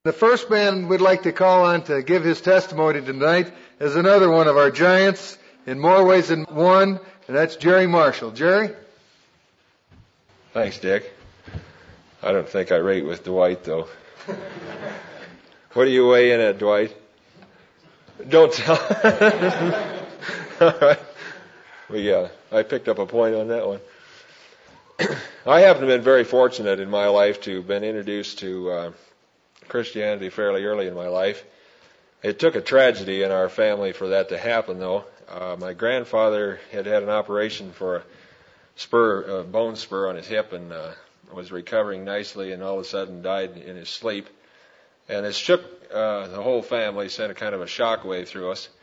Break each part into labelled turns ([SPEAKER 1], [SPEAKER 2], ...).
[SPEAKER 1] The first man we'd like to call on to give his testimony tonight is another one of our giants in more ways than one, and that's Jerry Marshall. Jerry?
[SPEAKER 2] Thanks, Dick. I don't think I rate with Dwight, though. What do you weigh in at, Dwight? Don't tell. All right. I picked up a point on that one. I happen to have been very fortunate in my life to have been introduced to Christianity fairly early in my life. It took a tragedy in our family for that to happen, though. My grandfather had an operation for a bone spur on his hip and was recovering nicely, and all of a sudden died in his sleep. And it shook the whole family, sent a kind of a shock wave through us.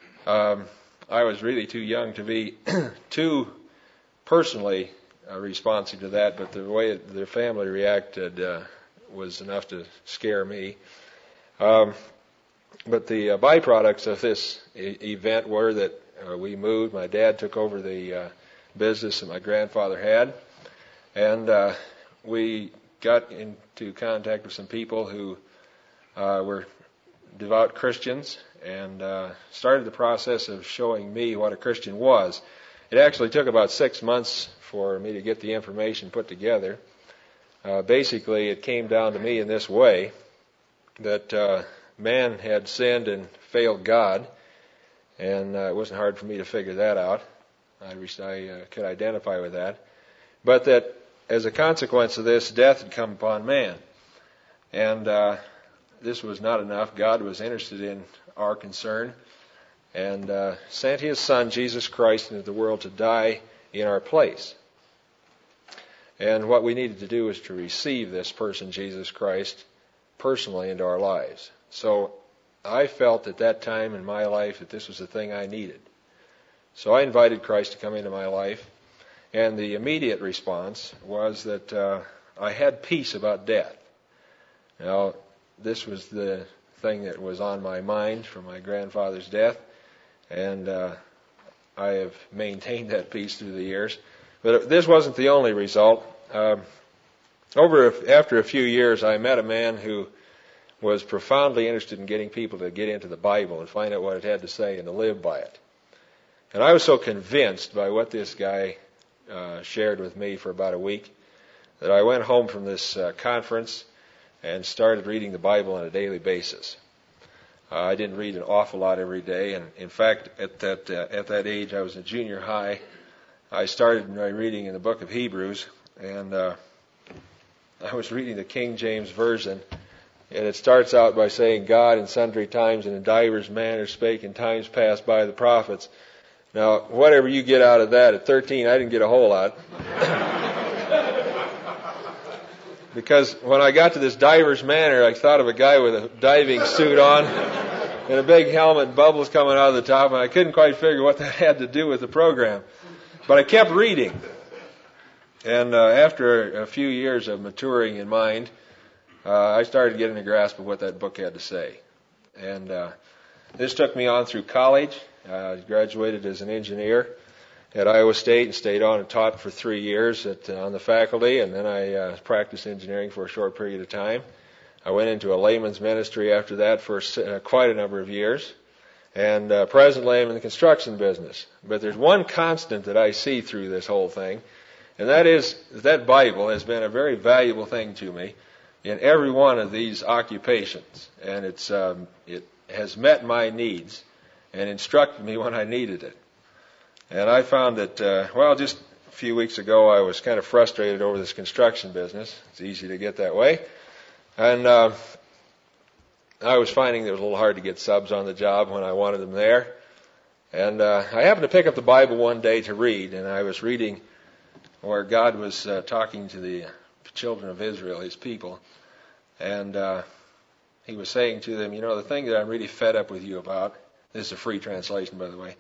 [SPEAKER 2] I was really too young to be too personally responsive to that, but the way the family reacted was enough to scare me. But the byproducts of this event were that we moved. My dad took over the business that my grandfather had, and we got into contact with some people who were devout Christians, and started the process of showing me what a Christian was. It actually took about 6 months for me to get the information put together. Basically, it came down to me in this way, that man had sinned and failed God, and it wasn't hard for me to figure that out. I could identify with that. But that as a consequence of this, death had come upon man. And this was not enough. God was interested in our concern and sent His Son, Jesus Christ, into the world to die in our place. And what we needed to do was to receive this person, Jesus Christ, personally into our lives. So I felt at that time in my life that this was the thing I needed. So I invited Christ to come into my life, and the immediate response was that I had peace about death. Now, this was the thing that was on my mind from my grandfather's death, and I have maintained that peace through the years. But this wasn't the only result. After a few years, I met a man who was profoundly interested in getting people to get into the Bible and find out what it had to say and to live by it. And I was so convinced by what this guy shared with me for about a week that I went home from this conference and started reading the Bible on a daily basis. I didn't read an awful lot every day, and in fact, at that age, I was in junior high. I started by reading in the book of Hebrews, and I was reading the King James Version, and it starts out by saying, God in sundry times and in divers manners spake in times past by the prophets. Now, whatever you get out of that, at 13, I didn't get a whole lot. Because when I got to this diver's manner, I thought of a guy with a diving suit on and a big helmet, bubbles coming out of the top, and I couldn't quite figure what that had to do with the program. But I kept reading. And after a few years of maturing in mind, I started getting a grasp of what that book had to say. And this took me on through college. I graduated as an engineer at Iowa State and stayed on and taught for 3 years on the faculty, and then I practiced engineering for a short period of time. I went into a layman's ministry after that for quite a number of years, and presently I'm in the construction business. But there's one constant that I see through this whole thing, and that is that Bible has been a very valuable thing to me in every one of these occupations, and it has met my needs and instructed me when I needed it. And I found that, just a few weeks ago, I was kind of frustrated over this construction business. It's easy to get that way. And I was finding that it was a little hard to get subs on the job when I wanted them there. And I happened to pick up the Bible one day to read, and I was reading where God was talking to the children of Israel, His people. And He was saying to them, the thing that I'm really fed up with you about, this is a free translation, by the way,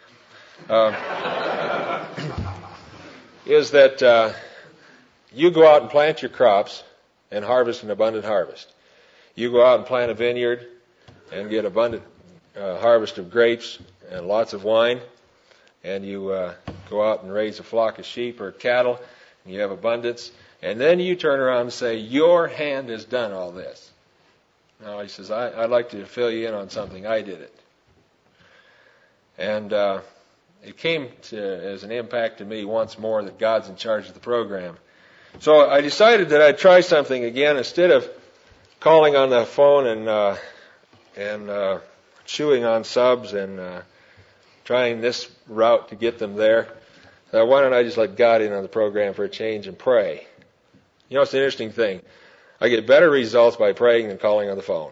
[SPEAKER 2] is that you go out and plant your crops and harvest an abundant harvest. You go out and plant a vineyard and get abundant harvest of grapes and lots of wine, and you go out and raise a flock of sheep or cattle, and you have abundance, and then you turn around and say, your hand has done all this. Now he says, I'd like to fill you in on something. I did it. And it came as an impact to me once more that God's in charge of the program. So I decided that I'd try something again. Instead of calling on the phone and chewing on subs and trying this route to get them there, why don't I just let God in on the program for a change and pray? You know, it's an interesting thing. I get better results by praying than calling on the phone.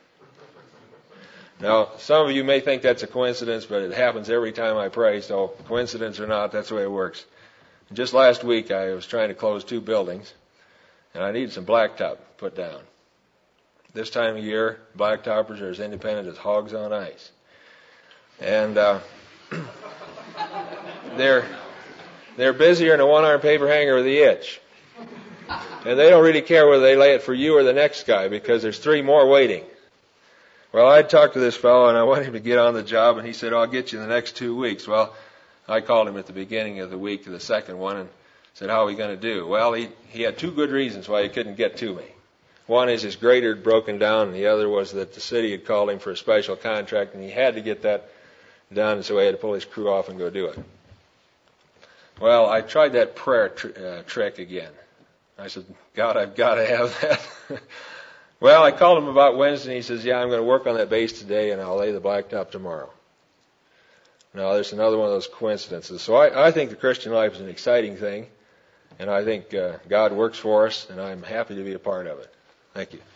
[SPEAKER 2] Now, some of you may think that's a coincidence, but it happens every time I pray, so coincidence or not, that's the way it works. Just last week, I was trying to close 2 buildings, and I needed some blacktop put down. This time of year, blacktoppers are as independent as hogs on ice. And they're busier than a one-arm paper hanger with the itch. And they don't really care whether they lay it for you or the next guy, because there's 3 more waiting. Well, I talked to this fellow, and I wanted him to get on the job, and he said, I'll get you in the next 2 weeks. Well, I called him at the beginning of the week to the second one and said, how are we going to do? Well, he had 2 good reasons why he couldn't get to me. One is his grader had broken down, and the other was that the city had called him for a special contract, and he had to get that done, and so he had to pull his crew off and go do it. Well, I tried that prayer trick again. I said, God, I've got to have that. Well, I called him about Wednesday, and he says, yeah, I'm going to work on that base today, and I'll lay the blacktop tomorrow. Now, there's another one of those coincidences. So I think the Christian life is an exciting thing, and I think God works for us, and I'm happy to be a part of it. Thank you.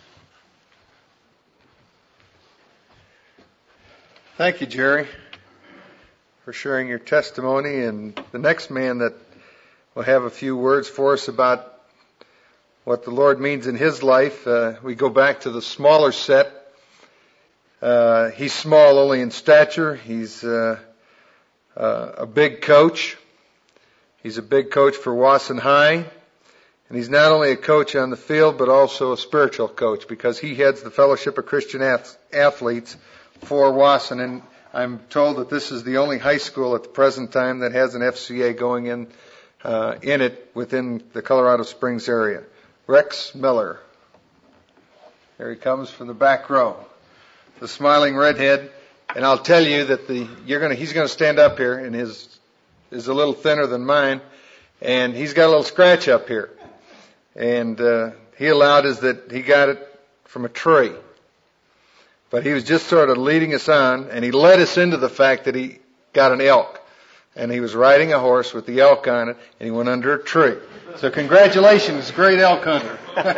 [SPEAKER 1] Thank you, Jerry, for sharing your testimony. And the next man that will have a few words for us about what the Lord means in his life, we go back to the smaller set. He's small only in stature. He's a big coach. He's a big coach for Wasson High. And he's not only a coach on the field, but also a spiritual coach, because he heads the Fellowship of Christian Athletes for Wasson. And I'm told that this is the only high school at the present time that has an FCA going in it within the Colorado Springs area. Rex Miller. There he comes from the back row. The smiling redhead. And I'll tell you that he's going to stand up here, and his is a little thinner than mine, and he's got a little scratch up here. And he allowed us that he got it from a tree. But he was just sort of leading us on, and he led us into the fact that he got an elk. And he was riding a horse with the elk on it, and he went under a tree. So congratulations, great elk hunter.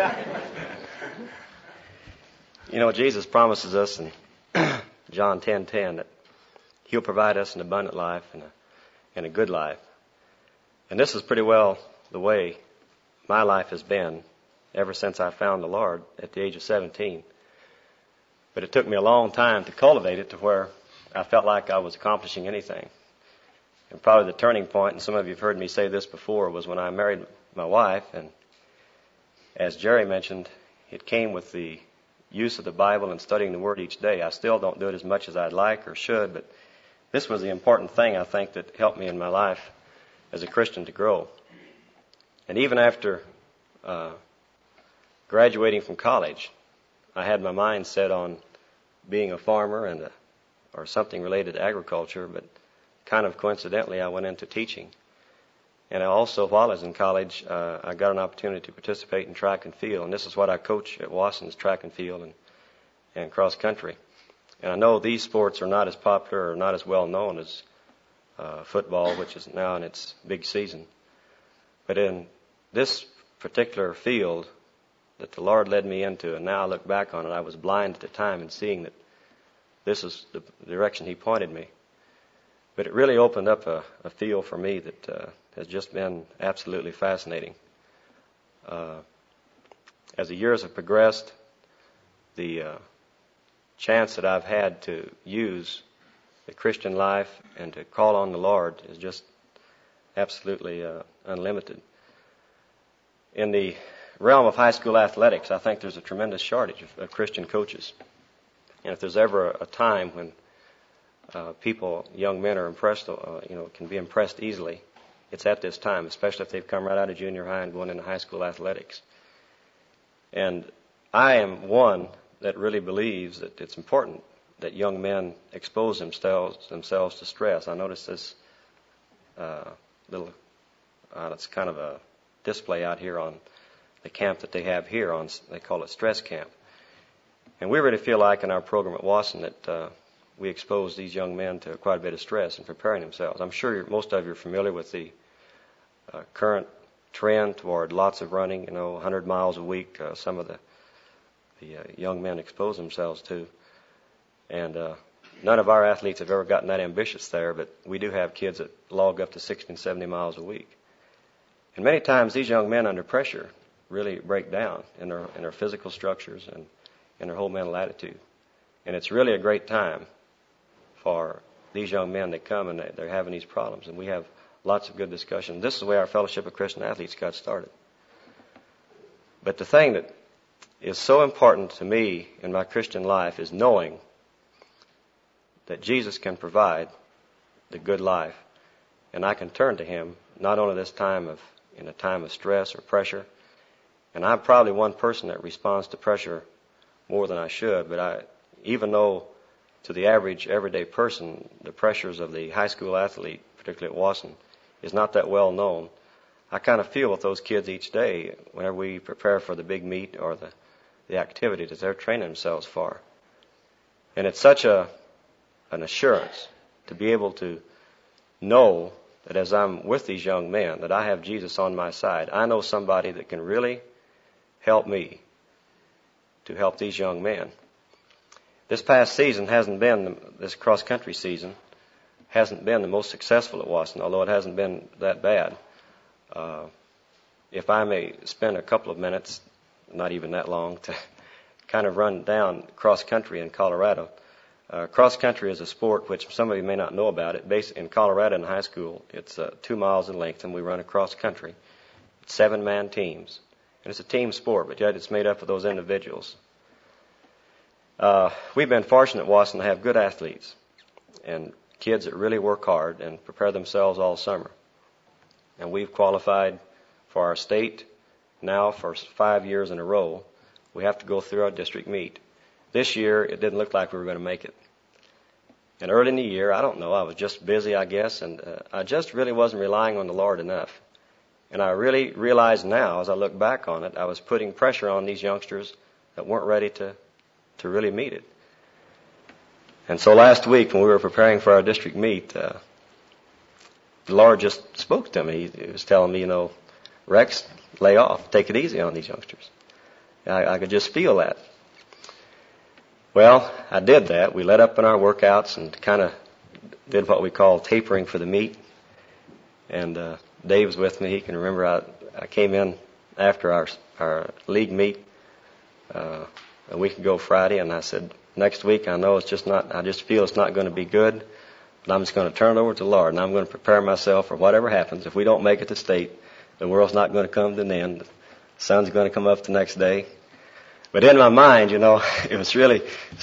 [SPEAKER 3] You know, Jesus promises us in John 10:10 that He'll provide us an abundant life and a good life. And this is pretty well the way my life has been ever since I found the Lord at the age of 17. But it took me a long time to cultivate it to where I felt like I was accomplishing anything. And probably the turning point, and some of you have heard me say this before, was when I married my wife. And as Jerry mentioned, it came with the use of the Bible and studying the Word each day. I still don't do it as much as I'd like or should, but this was the important thing, I think, that helped me in my life as a Christian to grow. And even after graduating from college, I had my mind set on being a farmer or something related to agriculture, but kind of coincidentally, I went into teaching. And I also, while I was in college, I got an opportunity to participate in track and field. And this is what I coach at Wasson's track and field and cross country. And I know these sports are not as popular or not as well known as football, which is now in its big season. But in this particular field that the Lord led me into, and now I look back on it, I was blind at the time in seeing that this is the direction He pointed me. But it really opened up a field for me that has just been absolutely fascinating. As the years have progressed, the chance that I've had to use the Christian life and to call on the Lord is just absolutely unlimited. In the realm of high school athletics, I think there's a tremendous shortage of Christian coaches. And if there's ever a time when people, young men are impressed, can be impressed easily, it's at this time, especially if they've come right out of junior high and going into high school athletics. And I am one that really believes that it's important that young men expose themselves to stress. I noticed this it's kind of a display out here on the camp that they have here. They call it Stress Camp. And we really feel like in our program at Wasson that we expose these young men to quite a bit of stress in preparing themselves. I'm sure most of you are familiar with the current trend toward lots of running, 100 miles a week, some of the young men expose themselves to. And none of our athletes have ever gotten that ambitious there, but we do have kids that log up to 60 and 70 miles a week. And many times these young men under pressure really break down in their physical structures and in their whole mental attitude. And it's really a great time for these young men that come and they're having these problems. And we have lots of good discussion. This is the way our Fellowship of Christian Athletes got started. But the thing that is so important to me in my Christian life is knowing that Jesus can provide the good life. And I can turn to Him, not only in a time of stress or pressure. And I'm probably one person that responds to pressure more than I should, but even though to the average everyday person, the pressures of the high school athlete, particularly at Wasson, is not that well known, I kind of feel with those kids each day whenever we prepare for the big meet or the activity that they're training themselves for. And it's such an assurance to be able to know that as I'm with these young men, that I have Jesus on my side. I know somebody that can really help me to help these young men. This past season this cross-country season, hasn't been the most successful at Wasson, although it hasn't been that bad. If I may spend a couple of minutes, not even that long, to kind of run down cross-country in Colorado. Cross-country is a sport which some of you may not know about it. In Colorado in high school, it's 2 miles in length, and we run across country. It's 7-man teams. And it's a team sport, but yet it's made up of those individuals. We've been fortunate at Wasson to have good athletes and kids that really work hard and prepare themselves all summer. And we've qualified for our state now for 5 years in a row. We have to go through our district meet. This year, it didn't look like we were going to make it. And early in the year, I don't know, I was just busy, I guess, and I just really wasn't relying on the Lord enough. And I really realize now, as I look back on it, I was putting pressure on these youngsters that weren't ready to really meet it. And so last week, when we were preparing for our district meet, the Lord just spoke to me. He was telling me, Rex, lay off. Take it easy on these youngsters. I could just feel that. Well, I did that. We let up in our workouts and kind of did what we call tapering for the meet. And Dave's with me. He can remember I came in after our league meet a week ago Friday, and I said, next week I just feel it's not going to be good, but I'm just going to turn it over to the Lord, and I'm going to prepare myself for whatever happens. If we don't make it to state, the world's not going to come to an end. The sun's going to come up the next day. But in my mind, it was really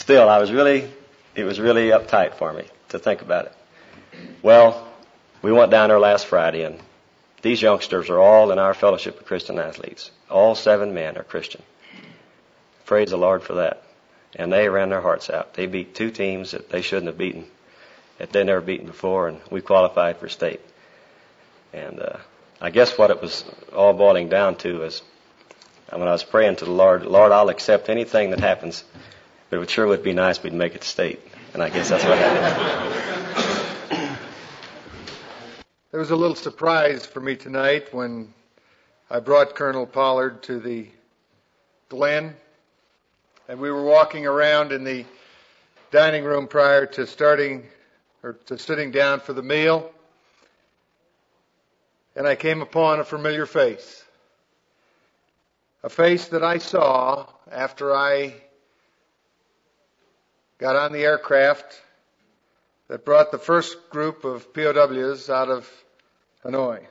[SPEAKER 3] uptight for me to think about it. Well, we went down there last Friday, and these youngsters are all in our Fellowship of Christian Athletes. All 7 men are Christian. Praise the Lord for that. And they ran their hearts out. They beat 2 teams that they shouldn't have beaten, that they'd never beaten before, and we qualified for state. And I guess what it was all boiling down to is when I was praying to the Lord, I'll accept anything that happens, but it sure would be nice if we'd make it to state. And I guess that's what happened.
[SPEAKER 1] There was a little surprise for me tonight when I brought Colonel Pollard to the Glen, and we were walking around in the dining room prior to sitting down for the meal, and I came upon a familiar face. A face that I saw after I got on the aircraft that brought the first group of POWs out of Hanoi.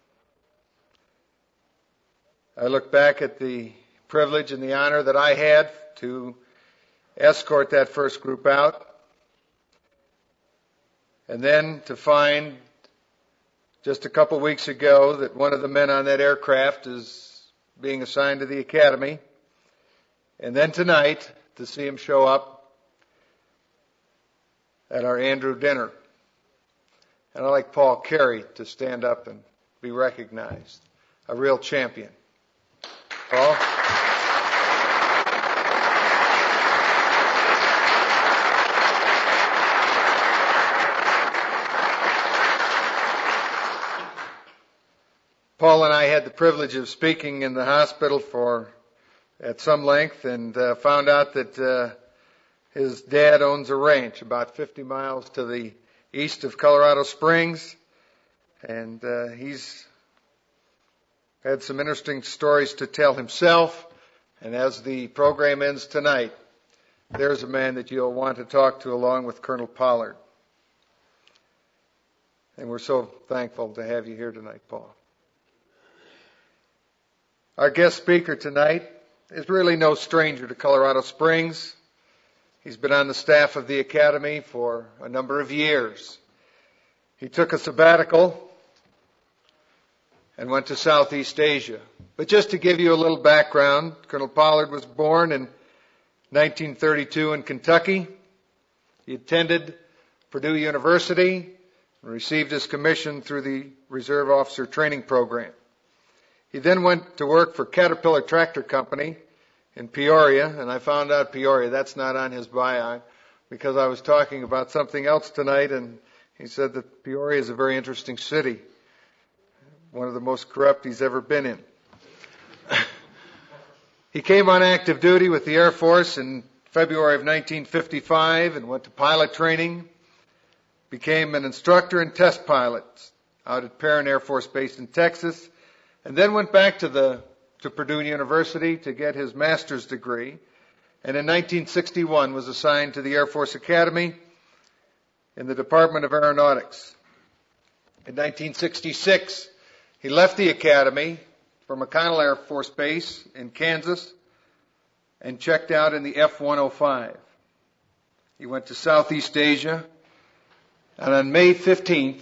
[SPEAKER 1] I look back at the privilege and the honor that I had to escort that first group out, and then to find just a couple weeks ago that one of the men on that aircraft is being assigned to the academy, and then tonight to see him show up at our Andrew dinner. And I'd like Paul Carey to stand up and be recognized. A real champion. Paul? Paul and I had the privilege of speaking in the hospital at some length and found out that his dad owns a ranch about 50 miles to the east of Colorado Springs, and he's had some interesting stories to tell himself. And as the program ends tonight, there's a man that you'll want to talk to along with Colonel Pollard. And we're so thankful to have you here tonight, Paul. Our guest speaker tonight is really no stranger to Colorado Springs. He's been on the staff of the Academy for a number of years. He took a sabbatical and went to Southeast Asia. But just to give you a little background, Colonel Pollard was born in 1932 in Kentucky. He attended Purdue University and received his commission through the Reserve Officer Training Program. He then went to work for Caterpillar Tractor Company in Peoria, and I found out Peoria, that's not on his bio, because I was talking about something else tonight, and he said that Peoria is a very interesting city, one of the most corrupt he's ever been in. He came on active duty with the Air Force in February of 1955 and went to pilot training, became an instructor and test pilot out at Perrin Air Force Base in Texas, and then went back to Purdue University to get his master's degree, and in 1961 was assigned to the Air Force Academy in the Department of Aeronautics. In 1966, he left the Academy for McConnell Air Force Base in Kansas and checked out in the F-105. He went to Southeast Asia, and on May 15th,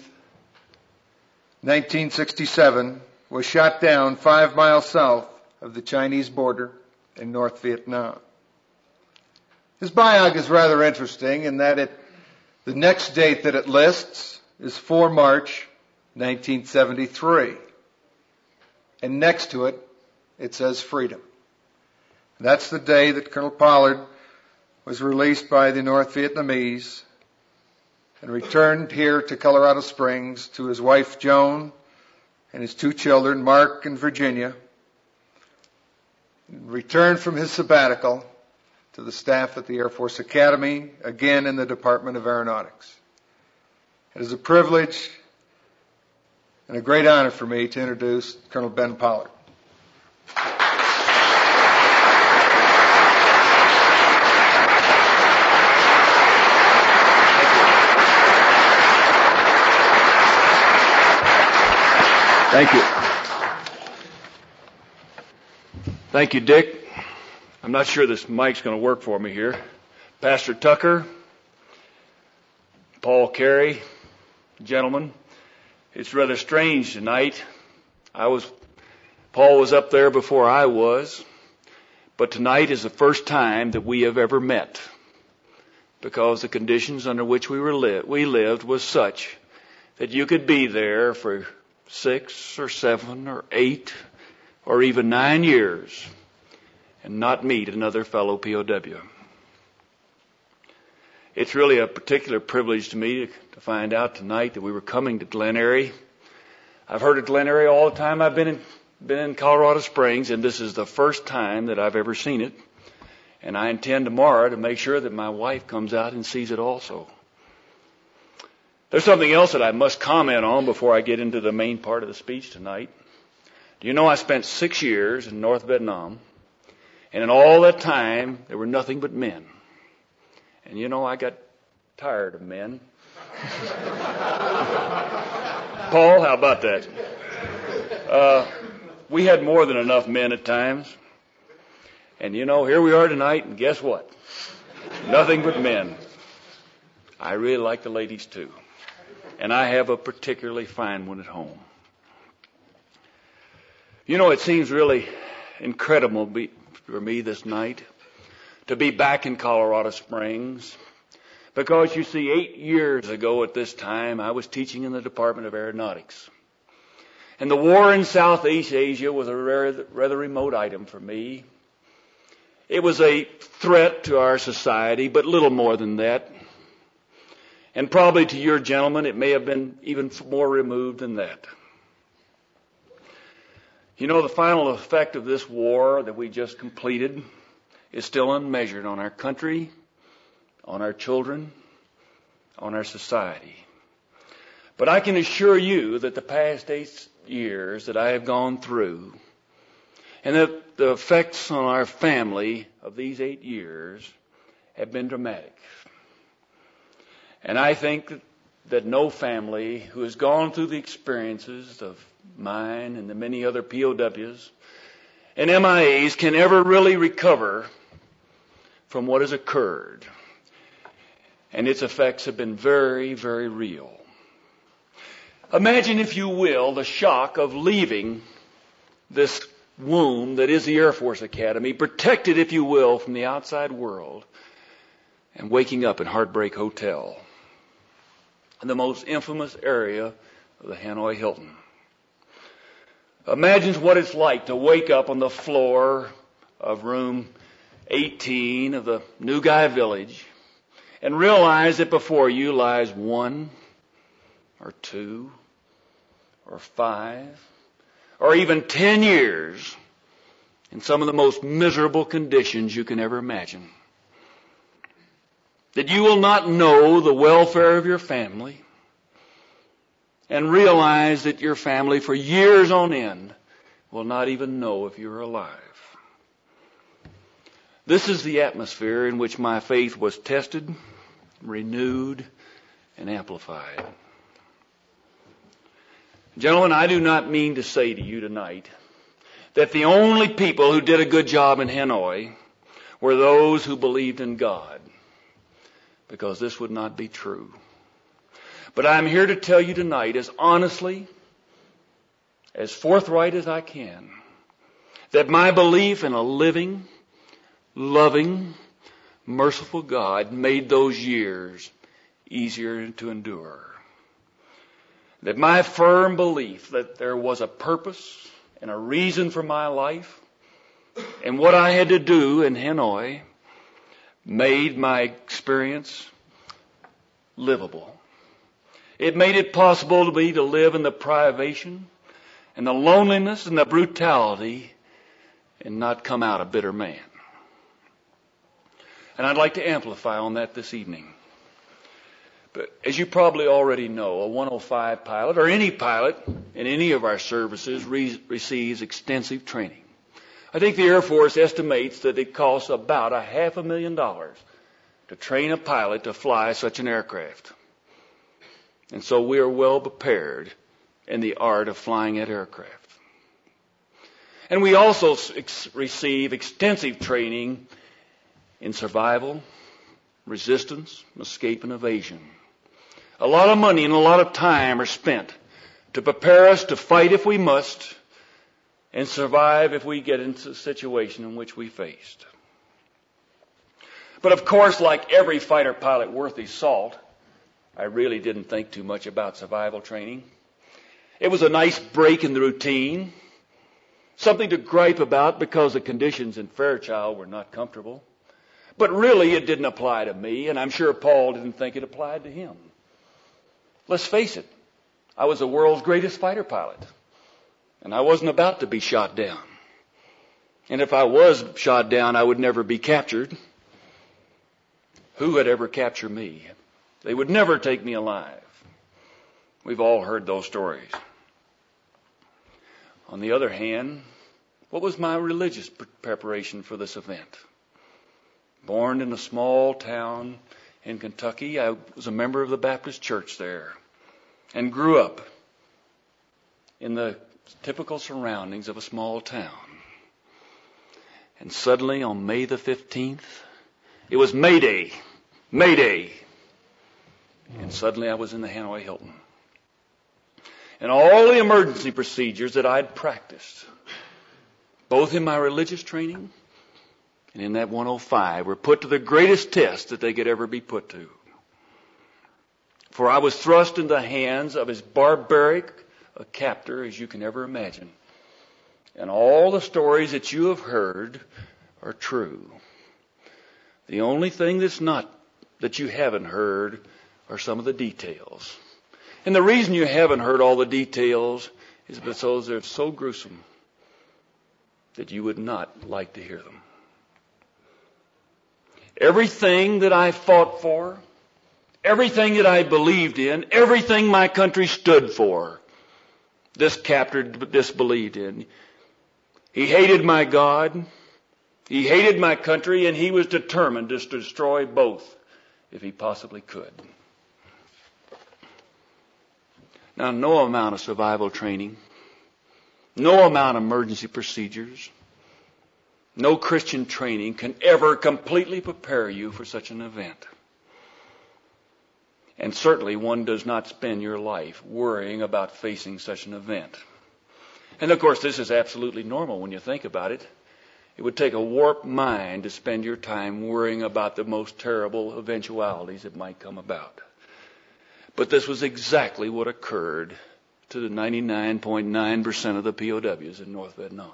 [SPEAKER 1] 1967, was shot down 5 miles south of the Chinese border in North Vietnam. His biog is rather interesting in that the next date that it lists is 4 March 1973. And next to it, it says freedom. That's the day that Colonel Pollard was released by the North Vietnamese and returned here to Colorado Springs to his wife Joan and his 2 children, Mark and Virginia, returned from his sabbatical to the staff at the Air Force Academy, again in the Department of Aeronautics. It is a privilege and a great honor for me to introduce Colonel Ben Pollard.
[SPEAKER 4] Thank you. Thank you, Dick. I'm not sure this mic's going to work for me here. Pastor Tucker, Paul Carey, gentlemen, it's rather strange tonight. Paul was up there before I was, but tonight is the first time that we have ever met because the conditions under which we lived was such that you could be there for 6 or 7 or 8 or even 9 years and not meet another fellow POW. It's really a particular privilege to me to find out tonight that we were coming to Glen Eyrie. I've heard of Glen Eyrie all the time I've been in Colorado Springs, and this is the first time that I've ever seen it. And I intend tomorrow to make sure that my wife comes out and sees it also. There's something else that I must comment on before I get into the main part of the speech tonight. Do you know I spent 6 years in North Vietnam, and in all that time, there were nothing but men. And you know, I got tired of men. Paul, how about that? We had more than enough men at times. And you know, here we are tonight, and guess what? Nothing but men. I really like the ladies too. And I have a particularly fine one at home. You know, it seems really incredible for me this night to be back in Colorado Springs. Because you see, 8 years ago at this time, I was teaching in the Department of Aeronautics. And the war in Southeast Asia was a rather remote item for me. It was a threat to our society, but little more than that. And probably to your gentlemen, it may have been even more removed than that. You know, the final effect of this war that we just completed is still unmeasured on our country, on our children, on our society. But I can assure you that the past 8 years that I have gone through, and that the effects on our family of these 8 years have been dramatic. And I think that no family who has gone through the experiences of mine and the many other POWs and MIAs can ever really recover from what has occurred. And its effects have been very, very real. Imagine, if you will, the shock of leaving this womb that is the Air Force Academy, protected, if you will, from the outside world, and waking up in Heartbreak Hotel, in the most infamous area of the Hanoi Hilton. Imagine what it's like to wake up on the floor of room 18 of the New Guy Village and realize that before you lies 1 or 2 or 5 or even 10 years in some of the most miserable conditions you can ever imagine. That you will not know the welfare of your family, and realize that your family for years on end will not even know if you're alive. This is the atmosphere in which my faith was tested, renewed, and amplified. Gentlemen, I do not mean to say to you tonight that the only people who did a good job in Hanoi were those who believed in God, because this would not be true. But I'm here to tell you tonight, as honestly, as forthright as I can, that my belief in a living, loving, merciful God made those years easier to endure. That my firm belief that there was a purpose and a reason for my life and what I had to do in Hanoi made my experience livable. It made it possible to me to live in the privation and the loneliness and the brutality and not come out a bitter man. And I'd like to amplify on that this evening. But as you probably already know, a 105 pilot or any pilot in any of our services receives extensive training. I think the Air Force estimates that it costs about $500,000 to train a pilot to fly such an aircraft. And so we are well prepared in the art of flying that aircraft. And we also receive extensive training in survival, resistance, escape, and evasion. A lot of money and a lot of time are spent to prepare us to fight if we must and survive if we get into the situation in which we faced. But of course, like every fighter pilot worth his salt, I really didn't think too much about survival training. It was a nice break in the routine, something to gripe about because the conditions in Fairchild were not comfortable. But really, it didn't apply to me, and I'm sure Paul didn't think it applied to him. Let's face it, I was the world's greatest fighter pilot, and I wasn't about to be shot down. And if I was shot down, I would never be captured. Who would ever capture me? They would never take me alive. We've all heard those stories. On the other hand, what was my religious preparation for this event? Born in a small town in Kentucky, I was a member of the Baptist church there and grew up in the typical surroundings of a small town. And suddenly on May the 15th, it was May Day. May Day. And suddenly I was in the Hanoi Hilton. And all the emergency procedures that I'd practiced, both in my religious training and in that 105 were put to the greatest test that they could ever be put to. For I was thrust into the hands of as barbaric a captor as you can ever imagine. And all the stories that you have heard are true. The only thing that you haven't heard are some of the details. And the reason you haven't heard all the details is because they're so gruesome that you would not like to hear them. Everything that I fought for, everything that I believed in, everything my country stood for, this captor disbelieved in. He hated my God, he hated my country, and he was determined to destroy both if he possibly could. Now, no amount of survival training, no amount of emergency procedures, no Christian training can ever completely prepare you for such an event. And certainly one does not spend your life worrying about facing such an event. And of course, this is absolutely normal when you think about it. It would take a warped mind to spend your time worrying about the most terrible eventualities that might come about. But this was exactly what occurred to the 99.9% of the POWs in North Vietnam.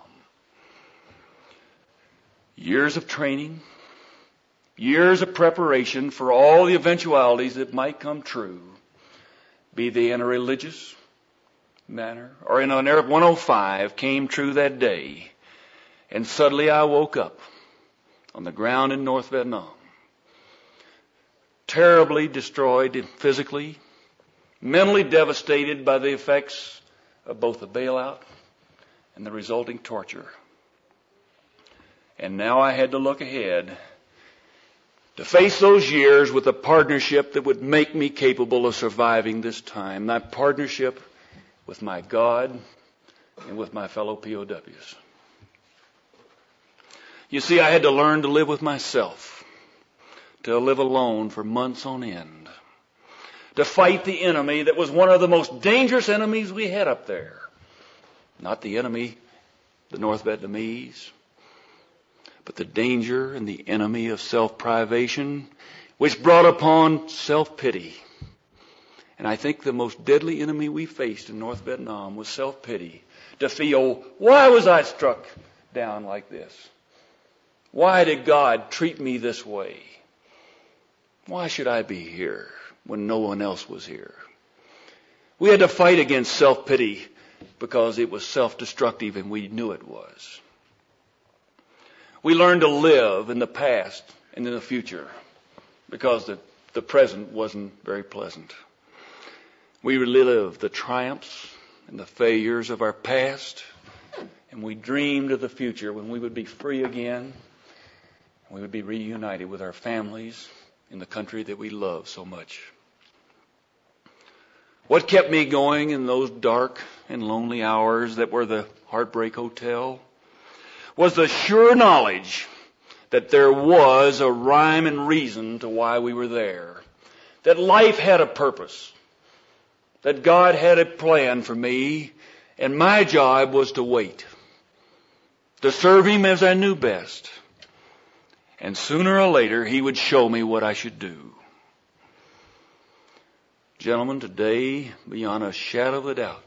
[SPEAKER 4] Years of training, years of preparation for all the eventualities that might come true, be they in a religious manner or in an 105, came true that day. And suddenly I woke up on the ground in North Vietnam, terribly destroyed physically, mentally devastated by the effects of both the bailout and the resulting torture. And now I had to look ahead to face those years with a partnership that would make me capable of surviving this time. That partnership with my God and with my fellow POWs. You see, I had to learn to live with myself, to live alone for months on end, to fight the enemy that was one of the most dangerous enemies we had up there. Not the enemy, the North Vietnamese, but the danger and the enemy of self-privation, which brought upon self-pity. And I think the most deadly enemy we faced in North Vietnam was self-pity. To feel, why was I struck down like this? Why did God treat me this way? Why should I be here when no one else was here? We had to fight against self-pity because it was self-destructive and we knew it was. We learned to live in the past and in the future because the present wasn't very pleasant. We relived the triumphs and the failures of our past, and we dreamed of the future when we would be free again, and we would be reunited with our families in the country that we love so much. What kept me going in those dark and lonely hours that were the Heartbreak Hotel was the sure knowledge that there was a rhyme and reason to why we were there, that life had a purpose, that God had a plan for me, and my job was to wait, to serve Him as I knew best, and sooner or later He would show me what I should do. Gentlemen, today, beyond a shadow of a doubt,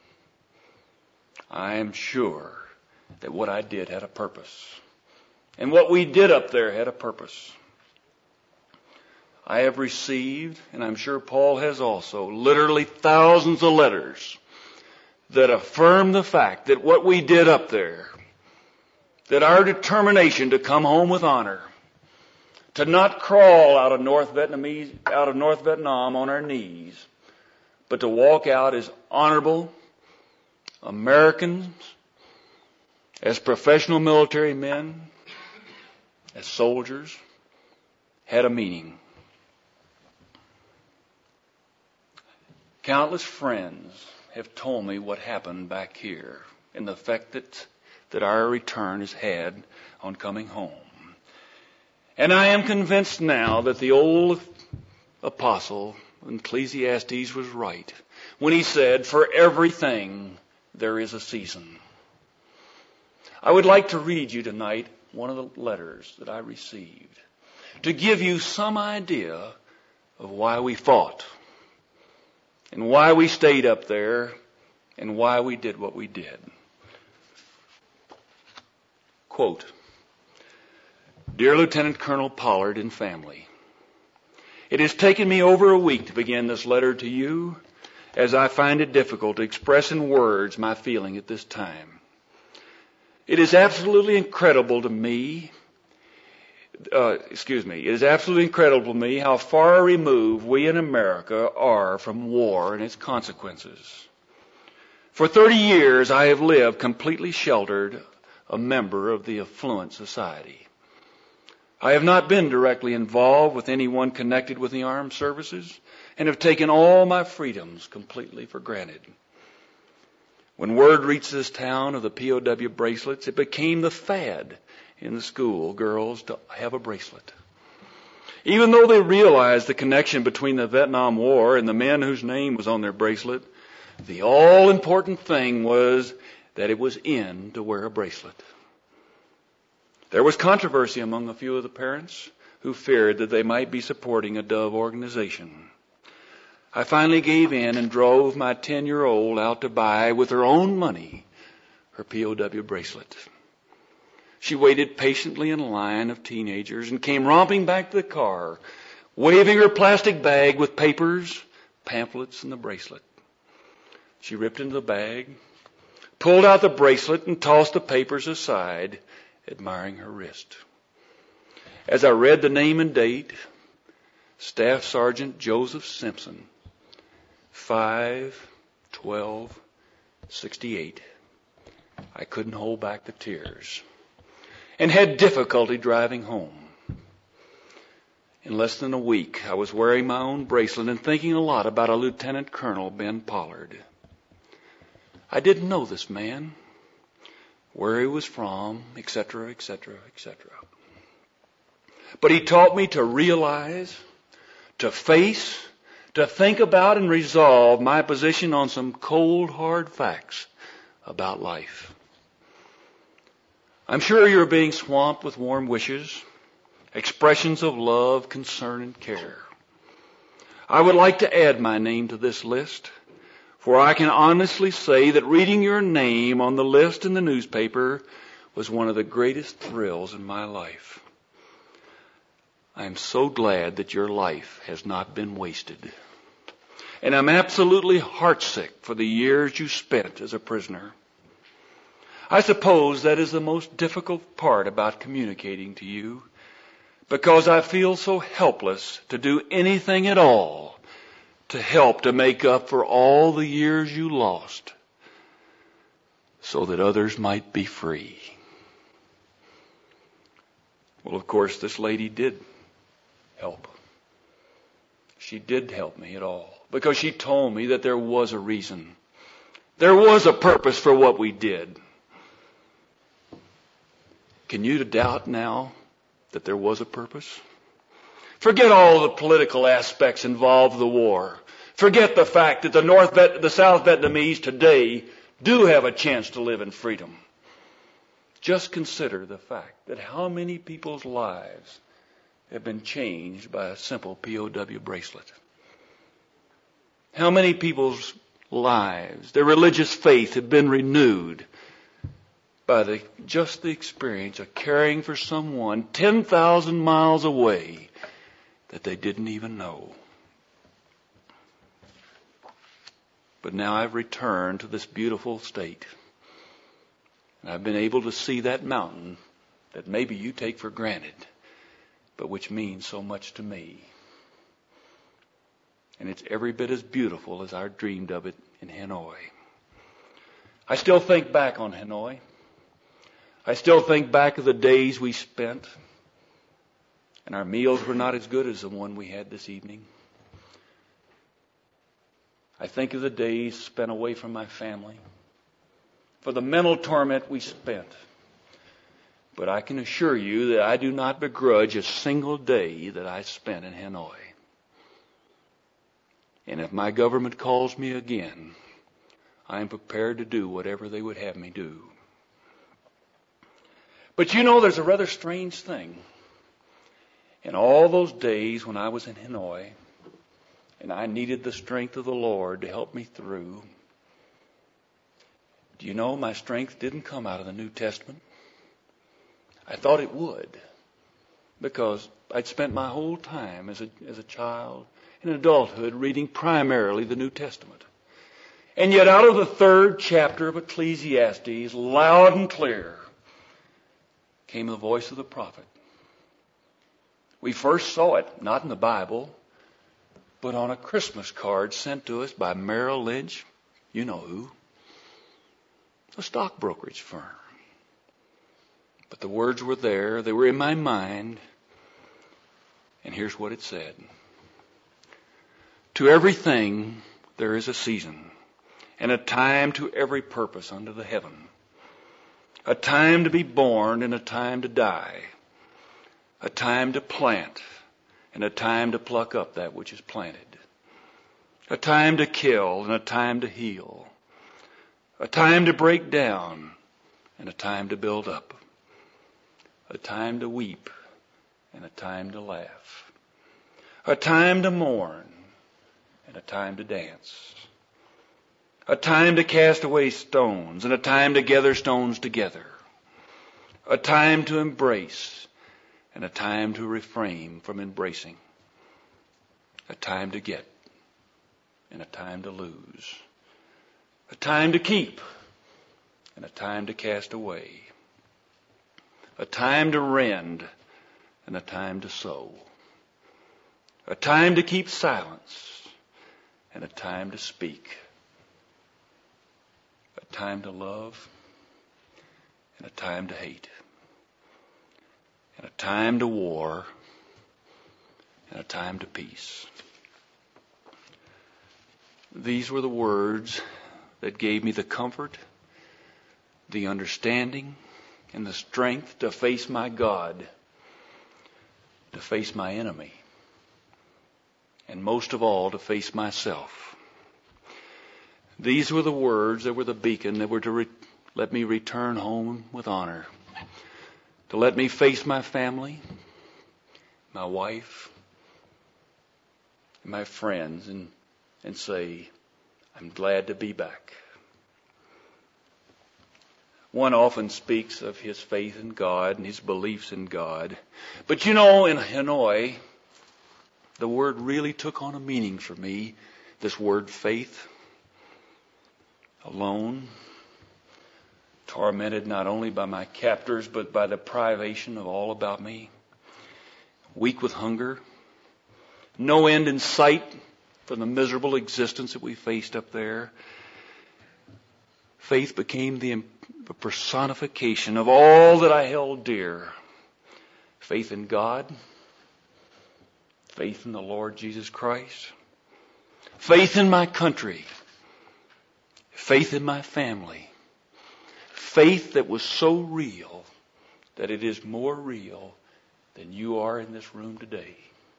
[SPEAKER 4] I am sure that what I did had a purpose. And what we did up there had a purpose. I have received, and I'm sure Paul has also, literally thousands of letters that affirm the fact that what we did up there, that our determination to come home with honor, to not crawl out of North Vietnam on our knees, but to walk out as honorable Americans, as professional military men, as soldiers, had a meaning. Countless friends have told me what happened back here and the effect that our return has had on coming home. And I am convinced now that the old apostle in Ecclesiastes was right when he said, "For everything there is a season." I would like to read you tonight one of the letters that I received to give you some idea of why we fought and why we stayed up there and why we did what we did. Quote, Dear Lieutenant Colonel Pollard and family, it has taken me over a week to begin this letter to you, as I find it difficult to express in words my feeling at this time. It is absolutely incredible to me, it is absolutely incredible to me how far removed we in America are from war and its consequences. For 30 years I have lived completely sheltered, a member of the affluent society. I have not been directly involved with anyone connected with the armed services and have taken all my freedoms completely for granted. When word reached this town of the POW bracelets, it became the fad in the school girls to have a bracelet. Even though they realized the connection between the Vietnam War and the men whose name was on their bracelet, the all-important thing was that it was in to wear a bracelet. There was controversy among a few of the parents who feared that they might be supporting a Dove organization. I finally gave in and drove my 10-year-old out to buy, with her own money, her POW bracelet. She waited patiently in a line of teenagers and came romping back to the car, waving her plastic bag with papers, pamphlets, and the bracelet. She ripped into the bag, pulled out the bracelet, and tossed the papers aside, admiring her wrist. As I read the name and date, Staff Sergeant Joseph Simpson, 5/12/68, I couldn't hold back the tears and had difficulty driving home. In less than a week, I was wearing my own bracelet and thinking a lot about a Lieutenant Colonel Ben Pollard. I didn't know this man, where he was from, etc., etc., etc. But he taught me to realize, to face, to think about and resolve my position on some cold, hard facts about life. I'm sure you're being swamped with warm wishes, expressions of love, concern, and care. I would like to add my name to this list, for I can honestly say that reading your name on the list in the newspaper was one of the greatest thrills in my life. I am so glad that your life has not been wasted. And I'm absolutely heartsick for the years you spent as a prisoner. I suppose that is the most difficult part about communicating to you, because I feel so helpless to do anything at all to help to make up for all the years you lost so that others might be free. Well, of course, this lady did help. She did help me at all, because she told me that there was a reason. There was a purpose for what we did. Can you doubt now that there was a purpose? Forget all the political aspects involved in the war. Forget the fact that the South Vietnamese today do have a chance to live in freedom. Just consider the fact that how many people's lives have been changed by a simple POW bracelet. How many people's lives, their religious faith, have been renewed by just the experience of caring for someone 10,000 miles away that they didn't even know. But now I've returned to this beautiful state. And I've been able to see that mountain that maybe you take for granted, but which means so much to me. And it's every bit as beautiful as I dreamed of it in Hanoi. I still think back on Hanoi. I still think back of the days we spent, and our meals were not as good as the one we had this evening. I think of the days spent away from my family, for the mental torment we spent. But I can assure you that I do not begrudge a single day that I spent in Hanoi. And if my government calls me again, I am prepared to do whatever they would have me do. But you know, there's a rather strange thing. In all those days when I was in Hanoi, and I needed the strength of the Lord to help me through, do you know my strength didn't come out of the New Testament? I thought it would, because I'd spent my whole time as a child in adulthood reading primarily the New Testament. And yet out of the 3rd chapter of Ecclesiastes, loud and clear, came the voice of the prophet. We first saw it, not in the Bible, but on a Christmas card sent to us by Merrill Lynch, you know who, a stock brokerage firm. But the words were there, they were in my mind, and here's what it said. To everything there is a season, and a time to every purpose under the heaven. A time to be born and a time to die. A time to plant and a time to pluck up that which is planted. A time to kill and a time to heal. A time to break down and a time to build up. A time to weep and a time to laugh. A time to mourn and a time to dance. A time to cast away stones and a time to gather stones together. A time to embrace and a time to refrain from embracing. A time to get and a time to lose. A time to keep and a time to cast away. A time to rend and a time to sow. A time to keep silence and a time to speak. A time to love and a time to hate. And a time to war and a time to peace. These were the words that gave me the comfort, the understanding, and the strength to face my God, to face my enemy, and most of all, to face myself. These were the words that were the beacon that were to let me return home with honor, to let me face my family, my wife, and my friends, and say, I'm glad to be back. One often speaks of his faith in God and his beliefs in God. But you know, in Hanoi, the word really took on a meaning for me, this word faith. Alone, tormented not only by my captors, but by the privation of all about me. Weak with hunger. No end in sight for the miserable existence that we faced up there. Faith became the personification of all that I held dear. Faith in God. Faith in the Lord Jesus Christ. Faith in my country. Faith in my family. Faith that was so real that it is more real than you are in this room today.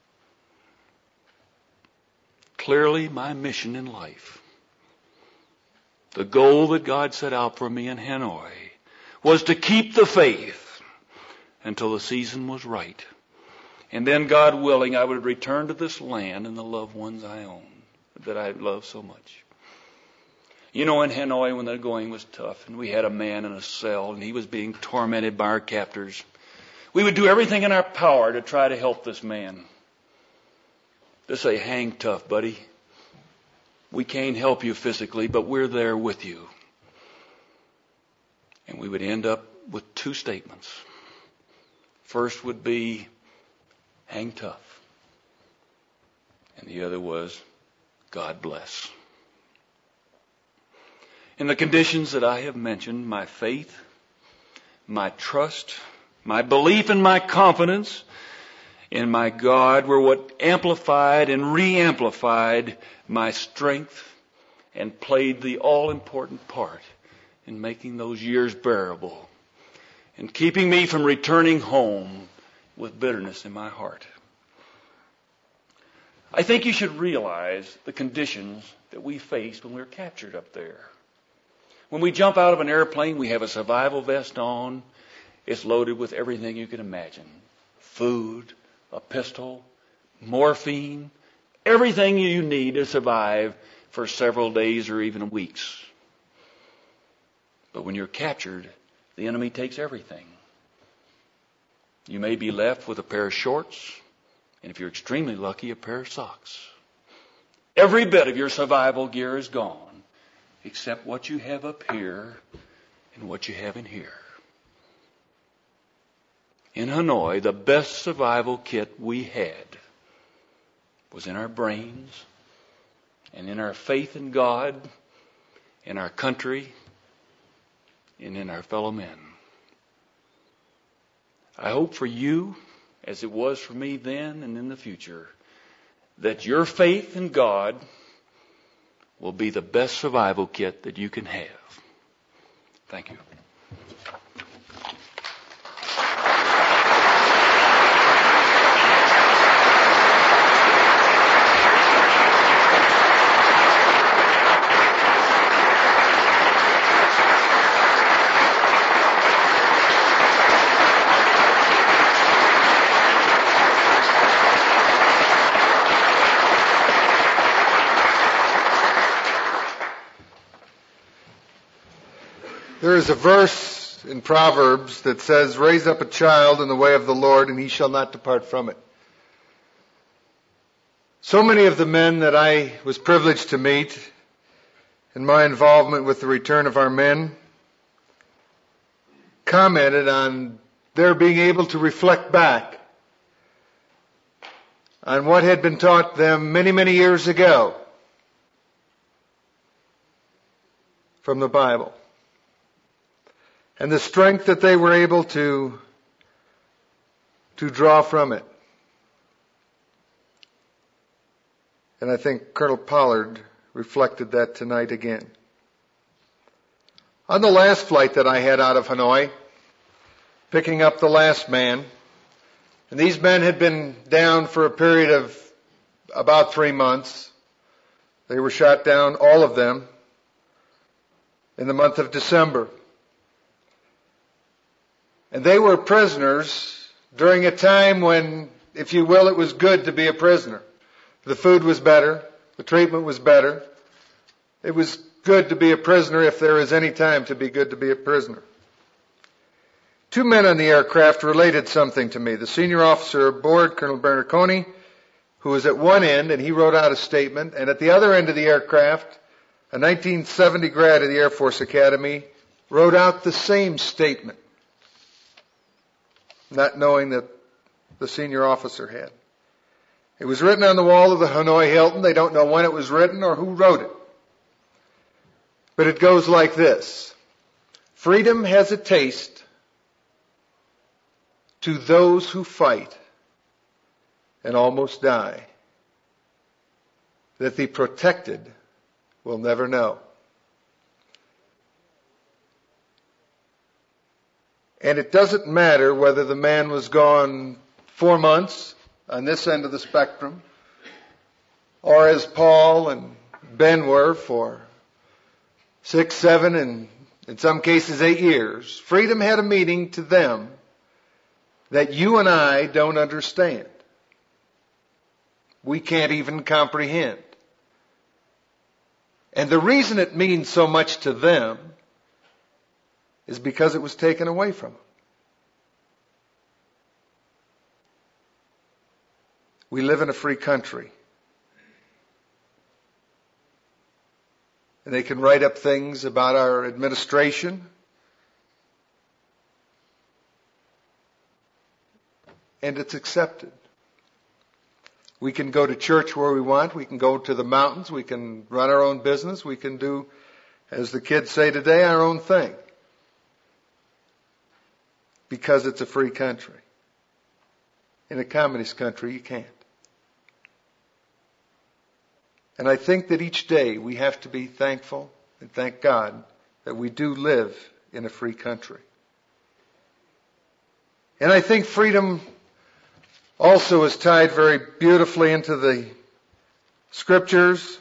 [SPEAKER 4] Clearly, my mission in life, the goal that God set out for me in Hanoi, was to keep the faith until the season was right. And then, God willing, I would return to this land and the loved ones I own, that I love so much. You know, in Hanoi, when the going was tough, and we had a man in a cell, and he was being tormented by our captors, we would do everything in our power to try to help this man. To say, hang tough, buddy. We can't help you physically, but we're there with you. And we would end up with two statements. First would be, hang tough. And the other was, God bless. In the conditions that I have mentioned, my faith, my trust, my belief and my confidence in my God were what amplified and re-amplified my strength and played the all-important part in making those years bearable and keeping me from returning home with bitterness in my heart. I think you should realize the conditions that we faced when we were captured up there. When we jump out of an airplane, we have a survival vest on, It's loaded with everything you can imagine. Food, a pistol, morphine, everything you need to survive for several days or even weeks. But when you're captured, the enemy takes everything. You may be left with a pair of shorts, and if you're extremely lucky, a pair of socks. Every bit of your survival gear is gone, except what you have up here and what you have in here. In Hanoi, the best survival kit we had was in our brains and in our faith in God, in our country, and in our fellow men. I hope for you, as it was for me then and in the future, that your faith in God will be the best survival kit that you can have. Thank you.
[SPEAKER 1] There is a verse in Proverbs that says, "Raise up a child in the way of the Lord, and he shall not depart from it." So many of the men that I was privileged to meet in my involvement with the return of our men commented on their being able to reflect back on what had been taught them many, many years ago from the Bible, and the strength that they were able to draw from it. And I think Colonel Pollard reflected that tonight again. On the last flight that I had out of Hanoi, picking up the last man, and these men had been down for a period of about 3 months. They were shot down, all of them, in the month of December. And they were prisoners during a time when, if you will, it was good to be a prisoner. The food was better. The treatment was better. It was good to be a prisoner if there is any time to be good to be a prisoner. 2 men on the aircraft related something to me. The senior officer aboard, Colonel Bernaconi, who was at one end, and he wrote out a statement. And at the other end of the aircraft, a 1970 grad of the Air Force Academy wrote out the same statement, not knowing that the senior officer had. It was written on the wall of the Hanoi Hilton. They don't know when it was written or who wrote it. But it goes like this: freedom has a taste to those who fight and almost die, that the protected will never know. And it doesn't matter whether the man was gone 4 months on this end of the spectrum, or as Paul and Ben were for 6, 7, and in some cases 8 years. Freedom had a meaning to them that you and I don't understand. We can't even comprehend. And the reason it means so much to them is because it was taken away from them. We live in a free country. And they can write up things about our administration. And it's accepted. We can go to church where we want. We can go to the mountains. We can run our own business. We can do, as the kids say today, our own thing. Because it's a free country. In a communist country, you can't. And I think that each day we have to be thankful and thank God that we do live in a free country. And I think freedom also is tied very beautifully into the scriptures.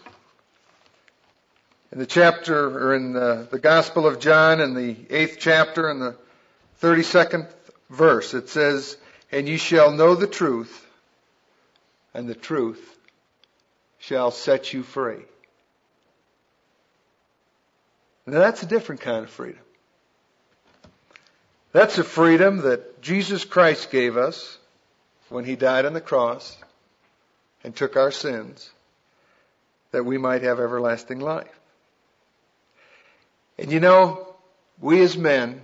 [SPEAKER 1] In the chapter, or in the Gospel of John, in the 8th chapter and the 32nd verse. It says, "And ye shall know the truth, and the truth shall set you free." Now that's a different kind of freedom. That's a freedom that Jesus Christ gave us when He died on the cross and took our sins, that we might have everlasting life. And you know, we as men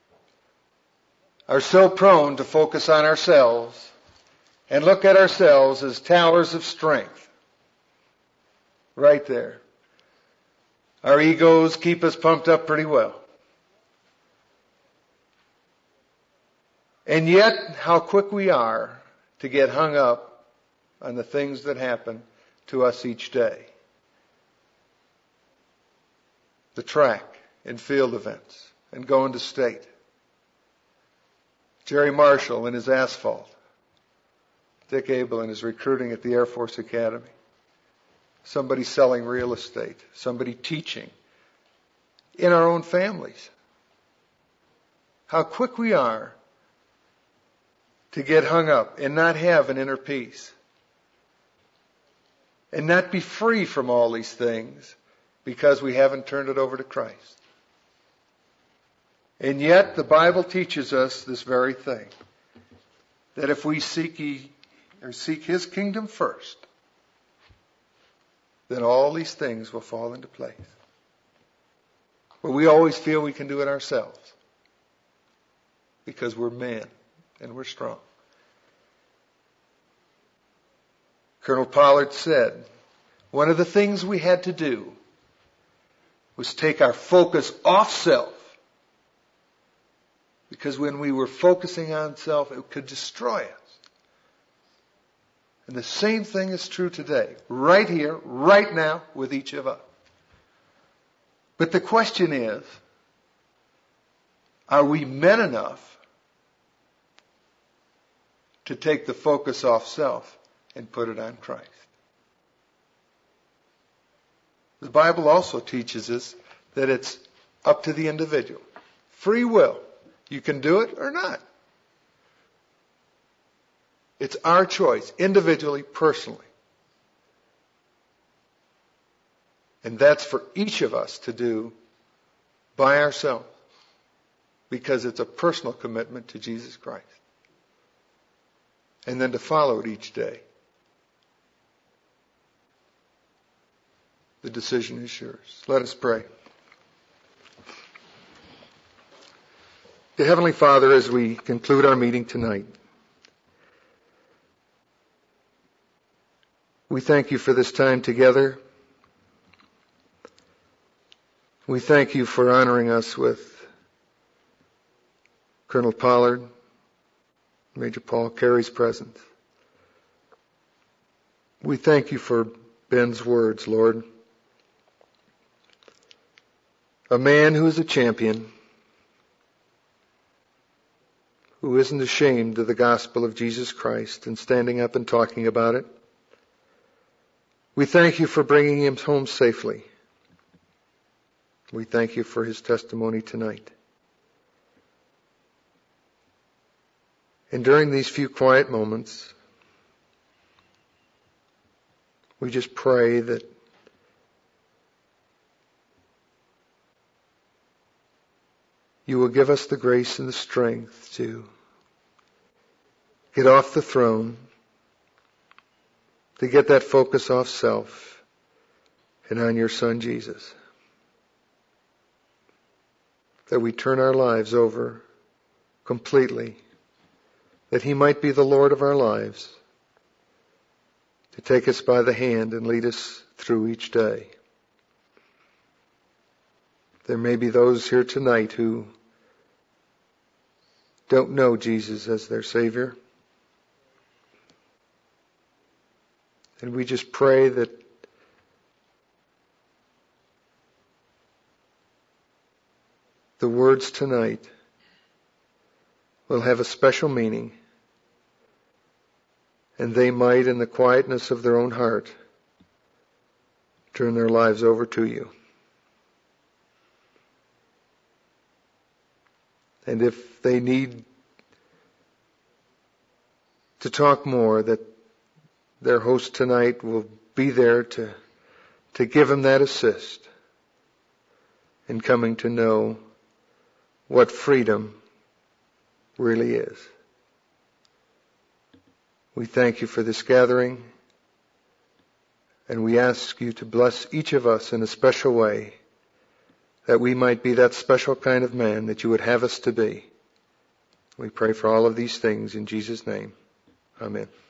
[SPEAKER 1] are so prone to focus on ourselves and look at ourselves as towers of strength. Right there. Our egos keep us pumped up pretty well. And yet, how quick we are to get hung up on the things that happen to us each day. The track and field events and going to state. Jerry Marshall in his asphalt. Dick Abel in his recruiting at the Air Force Academy. Somebody selling real estate. Somebody teaching. In our own families. How quick we are to get hung up and not have an inner peace. And not be free from all these things because we haven't turned it over to Christ. And yet the Bible teaches us this very thing. That if we seek His kingdom first, then all these things will fall into place. But we always feel we can do it ourselves. Because we're men and we're strong. Colonel Pollard said, one of the things we had to do was take our focus off self. Because when we were focusing on self, it could destroy us. And the same thing is true today, right here, right now, with each of us. But the question is, are we men enough to take the focus off self and put it on Christ? The Bible also teaches us that it's up to the individual. Free will. You can do it or not. It's our choice, individually, personally. And that's for each of us to do by ourselves. Because it's a personal commitment to Jesus Christ. And then to follow it each day. The decision is yours. Let us pray. Dear Heavenly Father, as we conclude our meeting tonight, we thank you for this time together. We thank you for honoring us with Colonel Pollard, Major Paul Carey's presence. We thank you for Ben's words, Lord. A man who is a champion, who isn't ashamed of the gospel of Jesus Christ and standing up and talking about it. We thank you for bringing him home safely. We thank you for his testimony tonight. And during these few quiet moments, we just pray that you will give us the grace and the strength to get off the throne, to get that focus off self and on your Son Jesus. That we turn our lives over completely, that He might be the Lord of our lives, to take us by the hand and lead us through each day. There may be those here tonight who don't know Jesus as their Savior. And we just pray that the words tonight will have a special meaning, and they might, in the quietness of their own heart, turn their lives over to you. And if they need to talk more, that their host tonight will be there to give them that assist in coming to know what freedom really is. We thank you for this gathering, and we ask you to bless each of us in a special way, that we might be that special kind of man that you would have us to be. We pray for all of these things in Jesus' name. Amen.